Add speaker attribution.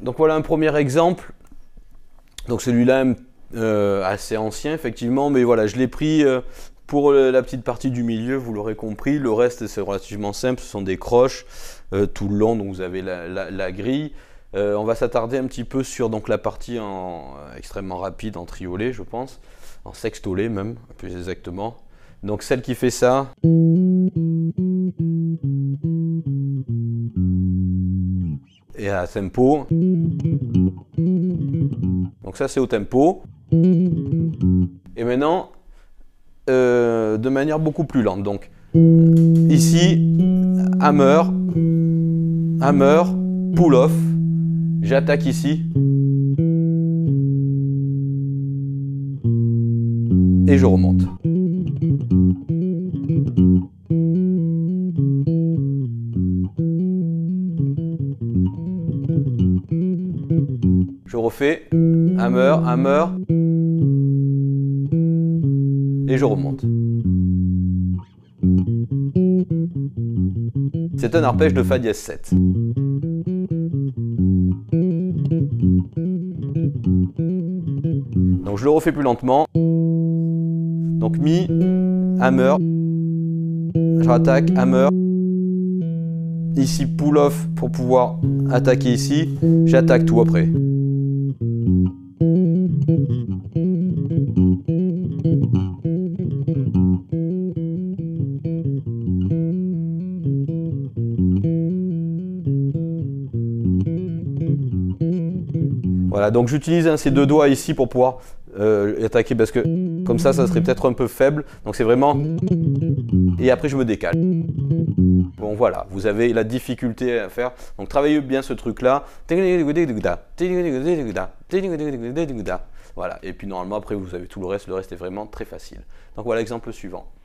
Speaker 1: Donc voilà un premier exemple. Donc celui-là assez ancien effectivement, mais voilà, je l'ai pris pour la petite partie du milieu, vous l'aurez compris. Le reste c'est relativement simple, ce sont des croches tout le long, donc vous avez la grille. On va s'attarder un petit peu sur donc, la partie extrêmement rapide en triolet, je pense, en sextolet même, plus exactement. Donc celle qui fait ça. Et à tempo. Donc ça c'est au tempo. Et maintenant, de manière beaucoup plus lente. Donc ici, hammer, hammer, pull off. J'attaque ici. Et je remonte. Je refais hammer, hammer. Et je remonte. C'est un arpège de Fa dièse 7. Donc je le refais plus lentement. Donc Mi, hammer, je rattaque, hammer. Ici pull off pour pouvoir attaquer ici. J'attaque tout après. Voilà, donc j'utilise ces deux doigts ici pour pouvoir attaquer parce que comme ça serait peut-être un peu faible. Donc c'est vraiment... Et après je me décale. Bon voilà, vous avez la difficulté à faire. Donc travaillez bien ce truc-là. Voilà, et puis normalement après vous avez tout le reste est vraiment très facile. Donc voilà l'exemple suivant.